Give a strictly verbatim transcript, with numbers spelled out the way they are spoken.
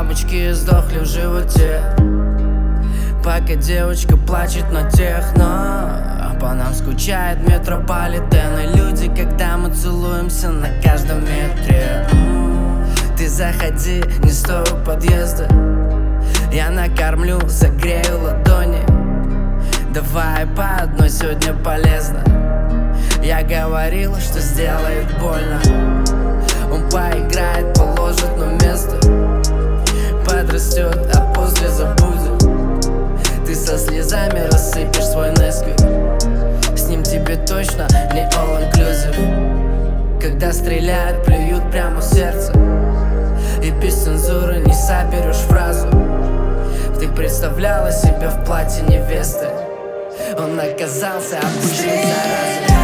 Мамочки сдохли в животе, пока девочка плачет на техно. По нам скучает метрополитен и люди, когда мы целуемся на каждом метре. Ты заходи, не стой у подъезда, я накормлю, согрею ладони. Давай по одной сегодня полезно. Я говорила, что сделает больно. Он поиграет, положит на место, подрастет, а после забудет. Ты со слезами рассыпешь свой Несквик, с ним тебе точно не all inclusive. Когда стреляют, плюют прямо в сердце, и без цензуры не соберешь фразу. Ты представляла себя в платье невесты, он оказался обычной заразой.